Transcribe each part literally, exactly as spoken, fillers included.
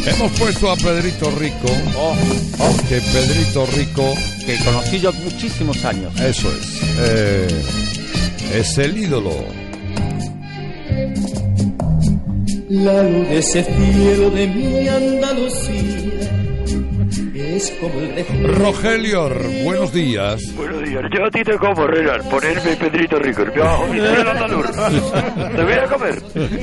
Hemos puesto a Pedrito Rico. Oh, oh. Que Pedrito Rico, que conocí yo muchísimos años. Eso es. Eh, es el ídolo. La luz de ese cielo de mi Andalucía es como el reflejo. Rogelio, buenos días. Buenos días. Yo a ti te como, Renan, ponerme Pedrito Rico. Me bajo mi cielo andaluz. Te voy a comer.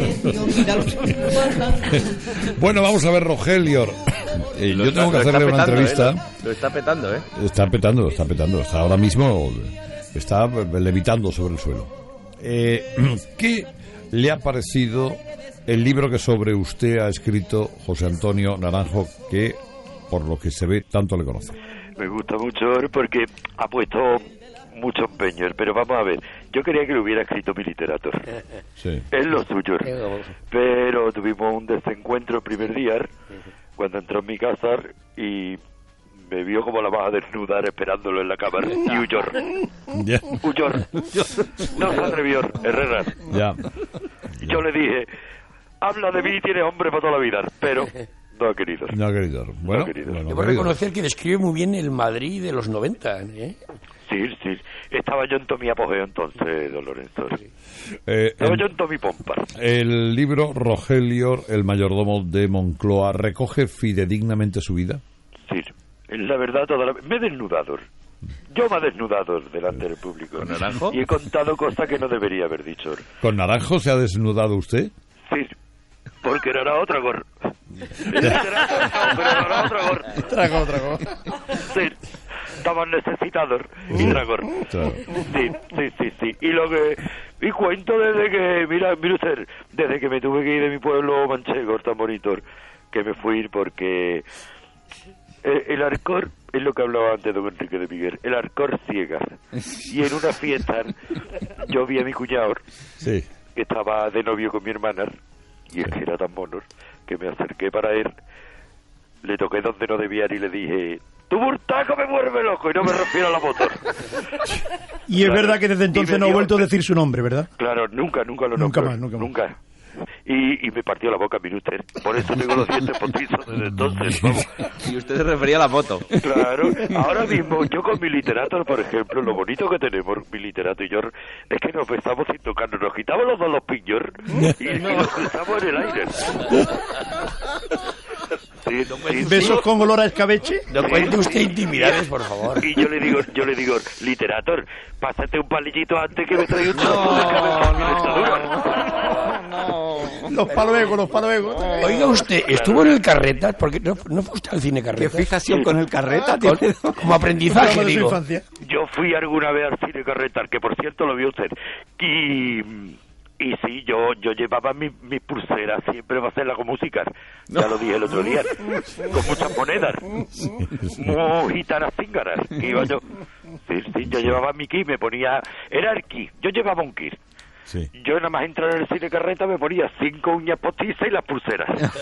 Bueno, vamos a ver, Rogelio. Eh, yo tengo que hacerle una entrevista. Eh, lo, lo está petando, ¿eh? Está petando, está petando. Está ahora mismo, está levitando sobre el suelo. Eh, ¿Qué le ha parecido el libro que sobre usted ha escrito José Antonio Naranjo, que por lo que se ve tanto le conoce? Me gusta mucho porque ha puesto mucho empeño, pero vamos a ver, yo quería que lo hubiera escrito mi literato. Sí. Es lo suyo. Pero tuvimos un desencuentro el primer día, cuando entró en mi casa y me vio como la vas a desnudar esperándolo en la cámara y huyó. Ya. Huyó. No se atrevió, Herrera. Ya. Yo le dije, habla de mí y tienes hombre para toda la vida, pero no ha querido. No ha querido. Bueno, no ha querido. bueno, debo reconocer que describe muy bien el Madrid de los noventa, ¿eh? Sí, sí. Estaba yo en todo mi apogeo entonces, don Lorenzo. Eh, Estaba el, yo en todo mi pompa. El libro Rogelio, el mayordomo de Moncloa, ¿recoge fidedignamente su vida? Sí. La verdad, toda la... me he desnudado. Yo me he desnudado delante del público. ¿Con Naranjo? Y he contado cosas que no debería haber dicho. ¿Con Naranjo se ha desnudado usted? Sí. Porque no era otra gorra. Pero era otra gorra. Trago, trago. Sí. Estaban necesitados y tragor. Claro. Sí, sí, sí, sí. Y lo que... Y cuento desde que... Mira, mire usted, desde que me tuve que ir de mi pueblo manchego, tan bonito, que me fui porque... El, el Arcor, es lo que hablaba antes don Enrique de Miguel, el Arcor ciega. Y en una fiesta yo vi a mi cuñado, sí, que estaba de novio con mi hermana, y es que era tan mono, que me acerqué para él, le toqué donde no debía y le dije, tu burtaco me vuelve loco, y no me refiero a la motor. Y es claro, verdad que desde entonces no ha vuelto a decir su nombre, ¿verdad? Claro, nunca, nunca lo Nunca nombró, más, nunca más. Nunca. Y, y me partió la boca mi usted. Por eso tengo los dientes postizos desde entonces. Vamos. Y usted se refería a la moto. Claro. Ahora mismo, yo con mi literato, por ejemplo, lo bonito que tenemos, mi literato y yo, es que nos besamos sin tocarnos. Nos quitamos los dos los piños y, no. y nos besamos en el aire. Sí, sí, ¿Besos sí. con olor a escabeche? No cuente usted intimidades, por favor. Y yo le digo, yo le digo, literator, pásate un palillito antes que me traiga un no, trozo de cabeza. No, no. Los paluegos, los paluegos. Oiga usted, ¿estuvo en el Carretas? Porque no, no fue usted al cine Carretas. ¿Qué fijación con el Carreta? Con, como aprendizaje, digo. Yo fui alguna vez al cine Carretas, que por cierto lo vio usted. Y... Y sí, yo yo llevaba mis mi pulseras siempre para hacerla con música. Ya lo dije el otro día. Con muchas monedas. Muy gitanas cíngaras. Que iba yo. Sí, sí, yo llevaba mi ki, me ponía... Era el ki. Yo llevaba un ki. Sí. Yo nada más entrar en el cine Carreta me ponía cinco uñas postizas y las pulseras.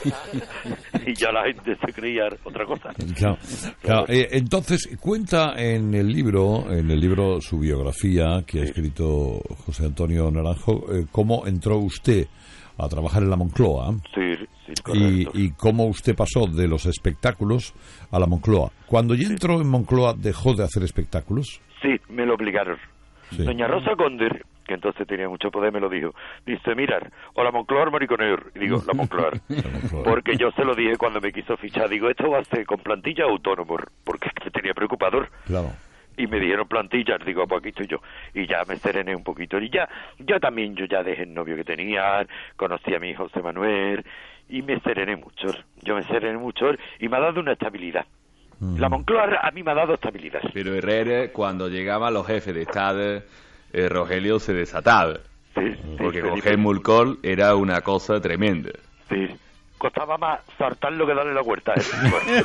Y ya la gente se creía otra cosa. Claro, claro. Eh, entonces, cuenta en el libro, en el libro su biografía que ha escrito José Antonio Naranjo, eh, cómo entró usted a trabajar en la Moncloa. Sí, sí, y, correcto. y cómo usted pasó de los espectáculos a la Moncloa. Cuando ya entró en Moncloa, ¿dejó de hacer espectáculos? Sí, me lo obligaron. Sí. Doña Rosa Conde, que entonces tenía mucho poder, me lo dijo. Dice, mira, o la Moncloa o Mariconeur. Y digo, la Moncloa. Porque yo se lo dije cuando me quiso fichar. Digo, esto va a ser con plantilla autónomo, porque es que tenía preocupador. Claro. Y me dijeron plantillas, digo, pues aquí estoy yo. Y ya me serené un poquito. Y ya, yo también, yo ya dejé el novio que tenía, conocí a mi hijo José Manuel, y me serené mucho. Yo me serené mucho y me ha dado una estabilidad. Mm. La Moncloa a mí me ha dado estabilidad. Pero Herrera, cuando llegaban los jefes de Estado, eh, Rogelio se desataba. Sí, porque sí, coger Mulcol era una cosa tremenda. Sí. Costaba más saltarlo que darle la vuelta. ¿eh?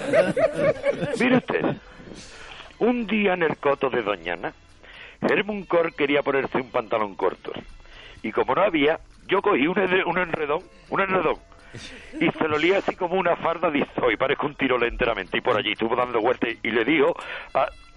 Mire usted, un día en el coto de Doñana, Germán Cor quería ponerse un pantalón corto. Y como no había, yo cogí un, un enredón, un enredón, y se lo lié así como una farda, dice, hoy parezco un tirole enteramente. Y por allí estuvo dando vueltas y le dijo, a,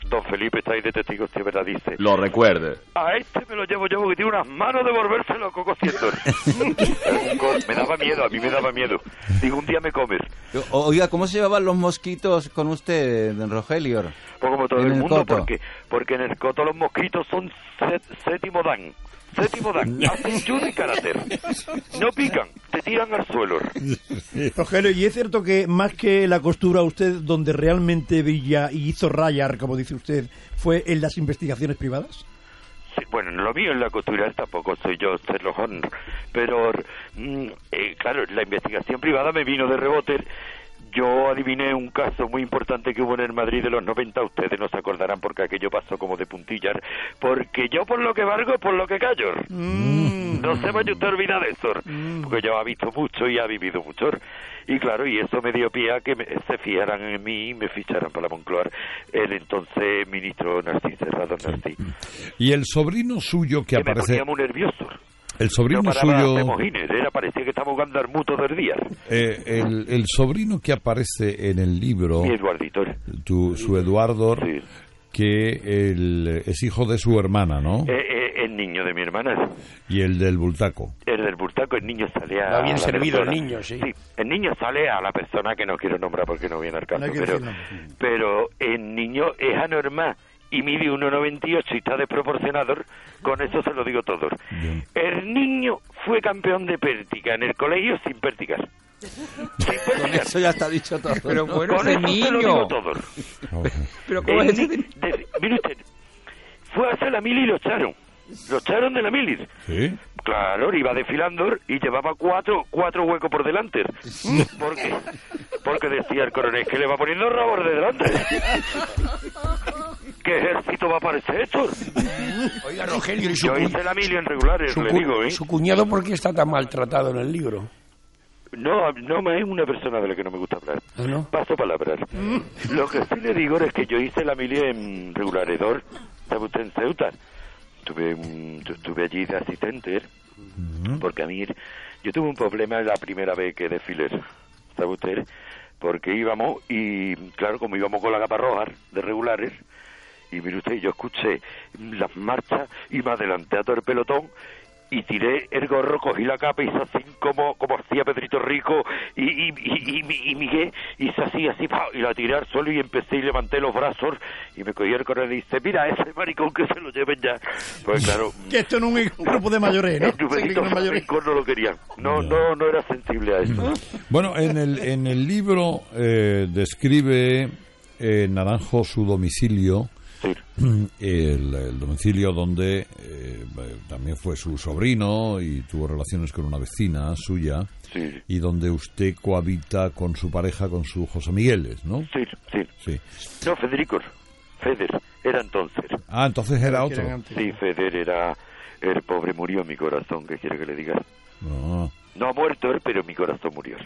don Felipe está ahí de testigo, si es verdad, dice. Lo recuerde. A este me lo llevo yo porque tiene unas manos de volverse loco cociendo. Me daba miedo, a mí me daba miedo. Digo, un día me comes. O- Oiga, ¿cómo se llevaban los mosquitos con usted, don Rogelio? Pues como todo En el el mundo, coto. porque porque en el coto los mosquitos son set- séptimo dan. Séptimo dan. Hacen judo y carácter. No pican, te tiran al suelo. Rogelio, ¿y es cierto que más que la costura, usted donde realmente brilla y hizo rayar, como dice usted, fue en las investigaciones privadas? Sí, bueno, lo mío en la costura tampoco soy yo Sherlock Holmes, pero mm, eh, claro, la investigación privada me vino de rebote. Yo adiviné un caso muy importante que hubo en el Madrid de los noventa, ustedes no se acordarán porque aquello pasó como de puntillas, porque yo por lo que valgo, por lo que callo. Mm. No se vaya usted a olvidar de eso, mm. porque yo ha visto mucho y ha vivido mucho. Y claro, y eso me dio pie a que me, se fijaran en mí y me ficharan para la Moncloa el entonces ministro Narcís Serrado Narcís. Y el sobrino suyo que, que aparece... me ponía muy nervioso. El sobrino no paraba suyo... de mojines, era, parecía que estaba jugando al muto del día. Eh, el, el sobrino que aparece en el libro... Mi Eduardito. Tu, su Eduardo, sí. que el, es hijo de su hermana, ¿no? Eh, eh, el niño de mi hermana. Y el del Bultaco. El del Bultaco, el niño sale a... Va bien la servido persona. el niño, sí. Sí, el niño sale a la persona que no quiero nombrar porque no viene al caso, No hay que pero, decirlo. pero el niño es anormal y mide uno noventa y ocho y está desproporcionado, con eso se lo digo todo. Bien. El niño fue campeón de pértiga en el colegio sin pértigas. Sin Con pértigas. eso ya está dicho todo. Pero ¿no? bueno, Con ese eso se lo niño. digo todo. Ok. Pero ¿cómo El es ese? ni- de- mire usted, fue a hacer la mili y lo echaron. Lo echaron de la mili. ¿Sí? Claro, iba desfilando y llevaba cuatro cuatro huecos por delante. ¿Por qué? Porque decía el coronel que le va poniendo rabos de delante. ¿Qué ejército va a aparecer esto? Oiga, Rogelio, y su, Yo cu- hice la mili en regulares, su le cu- digo, ¿eh? su cuñado, ¿por qué está tan maltratado en el libro? No, no me es una persona de la que no me gusta hablar. ¿Ah, no? Paso palabras. Lo que sí le digo es que yo hice la mili en regularedor, ¿sabe usted? En Ceuta. Tuve, un- tu- tuve allí de asistente, porque a mí, yo tuve un problema la primera vez que desfilé, ¿sabe usted? Porque íbamos y, claro, como íbamos con la capa roja de regulares, y mire usted, yo escuché las marchas y me adelanté a todo el pelotón y tiré el gorro, cogí la capa y hice así como, como hacía Pedrito Rico y, y, y, y, y Miguel, hice así, así, ¡pau! Y la tiré al suelo y empecé y levanté los brazos y me cogí el coronel y dice, mira, ese maricón que se lo lleven ya. Pues claro, Que esto no es un grupo de mayores, ¿no? el Se cree que numerito no es mayores. flamenco no lo querían. No, no, no era sensible a eso. Bueno, en el, en el libro eh, describe eh, Naranjo su domicilio, Sí. el, el domicilio donde eh, también fue su sobrino y tuvo relaciones con una vecina suya, Sí. y donde usted cohabita con su pareja, con su José Migueles, ¿no? Sí, sí. Sí. No, Federico, Feder, era entonces. Ah, entonces era otro. Sí, Feder era, el pobre murió en mi corazón, ¿qué quiere que le diga? No. No ha muerto él, pero mi corazón murió.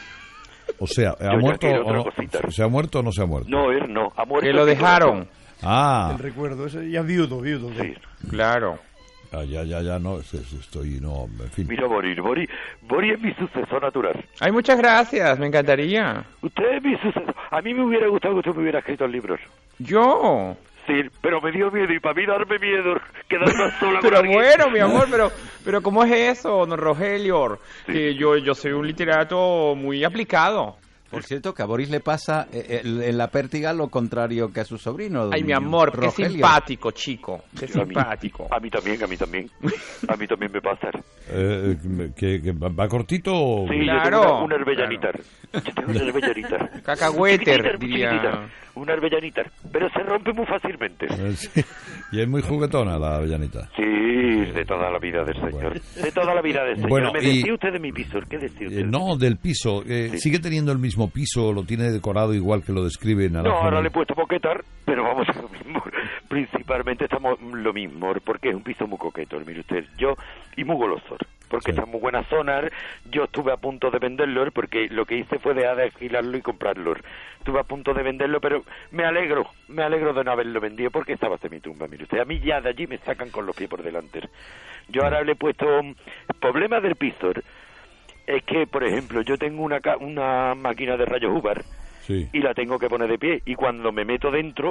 O sea, ¿ha Yo ya muerto quiero o otra no? cosita. ¿Se ha muerto o no se ha muerto? No, él no, ha muerto. Que lo mi dejaron. corazón. Ah, El recuerdo, ese ya viudo, viudo. Sí. Claro. ah, ya, ya, ya, no, es- es- estoy, no, en fin. Mira, Boris, Boris, Boris es mi sucesor natural. Ay, muchas gracias, me encantaría. Usted es mi sucesor. A mí me hubiera gustado que usted me hubiera escrito el libro. Yo. Sí, pero me dio miedo y para mí darme miedo, quedarme sola con Pero alguien. bueno, mi amor, pero pero ¿cómo es eso, don Rogelio? Que yo yo soy un literato muy aplicado. Por cierto, que a Boris le pasa eh, el- en la pértiga lo contrario que a su sobrino. don Ay, mi amor, qué Rogelio. simpático, chico. Qué A mí, simpático. a mí también, a mí también. A mí también me pasa. Eh, que, que va va cortito o... Sí, Claro, yo tengo una, una hervellanita. Yo tengo una hervellanita. Cacahuéter, Chiquitita, muy diría. chiquitita. Una hervellanita. Pero se rompe muy fácilmente. Eh, sí. Y es muy juguetona la avellanita. Sí, de toda la vida del señor. De toda la vida del señor. Bueno, ¿Me y- decía usted de mi piso? ¿Qué decía usted? Eh, no, del piso. Eh, Sí. ¿Sigue teniendo el mismo piso? ¿Lo tiene decorado igual que lo describe Naranjo? No, ahora le he puesto moquetar, pero vamos a lo mismo. Principalmente estamos lo mismo, porque es un piso muy coqueto, mire usted. Yo, y muy golosor, porque Sí. está en muy buena zona. Yo estuve a punto de venderlo, porque lo que hice fue dejar de alquilarlo y comprarlo. Estuve a punto de venderlo, pero me alegro, me alegro de no haberlo vendido, porque estaba hasta mi tumba, mire usted. A mí ya de allí me sacan con los pies por delante. Yo ahora le he puesto... Problema del piso es que, por ejemplo, yo tengo una, ca- una máquina de rayos Hubbard, Sí. y la tengo que poner de pie, y cuando me meto dentro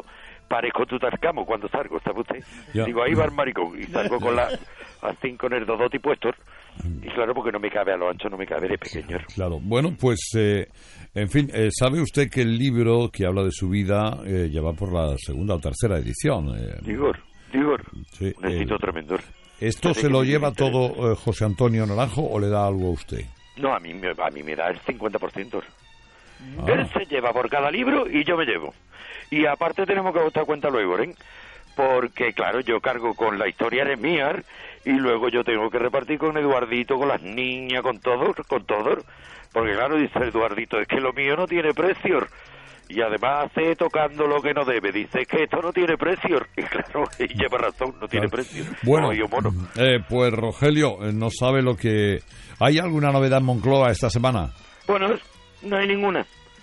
parezco Tutankamón cuando salgo, ¿sabe usted? Ya. Digo, ahí va el maricón, y salgo con la, así con el dodoti puesto, y claro, porque no me cabe a lo ancho, no me cabe de pequeño. Claro, bueno, pues, eh, en fin, eh, ¿sabe usted que el libro que habla de su vida eh, ya va por la segunda o tercera edición? Eh, Digor, Digor, sí, un éxito eh, tremendo. ¿Esto se lo lleva todo eh, José Antonio Naranjo o le da algo a usted? No, a mí, me- a mí me da el cincuenta por ciento. Ah. Él se lleva por cada libro y yo me llevo. Y aparte tenemos que dar cuenta luego, ¿eh? Porque, claro, yo cargo con la historia de Miar y luego yo tengo que repartir con Eduardito, con las niñas, con todos, con todos. Porque, claro, dice Eduardito, es que lo mío no tiene precio. Y además hace tocando lo que no debe. Dice que esto no tiene precio. Y claro, y lleva razón, no tiene Claro. precio. Bueno, Oye, mono. eh, pues Rogelio, eh, no sabe lo que... ¿Hay alguna novedad en Moncloa esta semana? Bueno, no hay ninguna.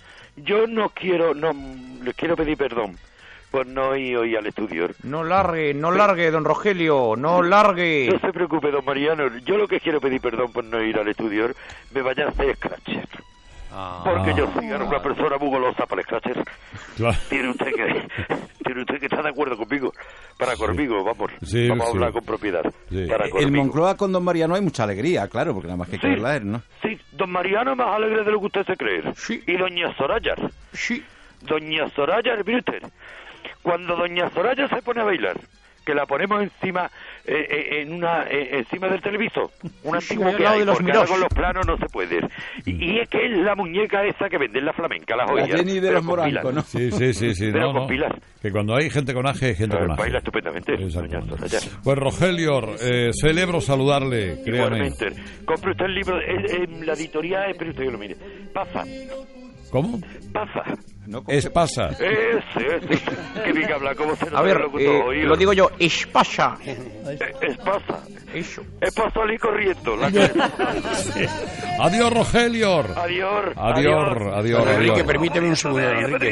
Yo no quiero, no, les quiero pedir perdón por no ir hoy al estudio. No largue, no largue, don Rogelio, no largue. No se preocupe, don Mariano. Yo lo que quiero pedir perdón por no ir al estudio, me vaya a hacer scratcher. Porque yo soy una persona muy golosa para el scratcher. Claro. Tiene usted que, tiene usted que estar de acuerdo conmigo. Para conmigo, vamos. Sí, vamos a sí. hablar con propiedad. Sí. Para El conmigo. Moncloa con don Mariano hay mucha alegría, claro, porque nada más que hay que Sí. verla a él, ¿no? Sí, don Mariano es más alegre de lo que usted se cree. Sí. Y doña Soraya. Sí. Doña Soraya, mire usted, cuando doña Soraya se pone a bailar, que la ponemos encima eh, eh, en una eh, encima del televisor, un Sí, antiguo al que lado hay, de los porque ahora Mirós. con los planos no se puede. Y, y es que es la muñeca esa que vende en la flamenca, la joya. La Jenny de pero los con Morancos, pilas. ¿no? Sí, sí, sí, sí. Pero No, con no. pilas. Que cuando hay gente con aje, hay gente con aje. Baila estupendamente, doña Exactamente. Soraya. Pues Rogelio, eh, celebro saludarle, créame. Igualmente. Compre usted el libro, en, en la editorial, espere usted que lo mire. Pasa, ¿Cómo? pasa. No, Es pasa. Ese, ese. Que bien que habla, ¿cómo se A ver, eh, lo digo yo, es pasa. Es pasa. Eso. Es para salir corriendo. La que... Adiós, Rogelio. Adiós. Adiós, adiós, Don Enrique, adiós. permíteme un segundo, don Enrique.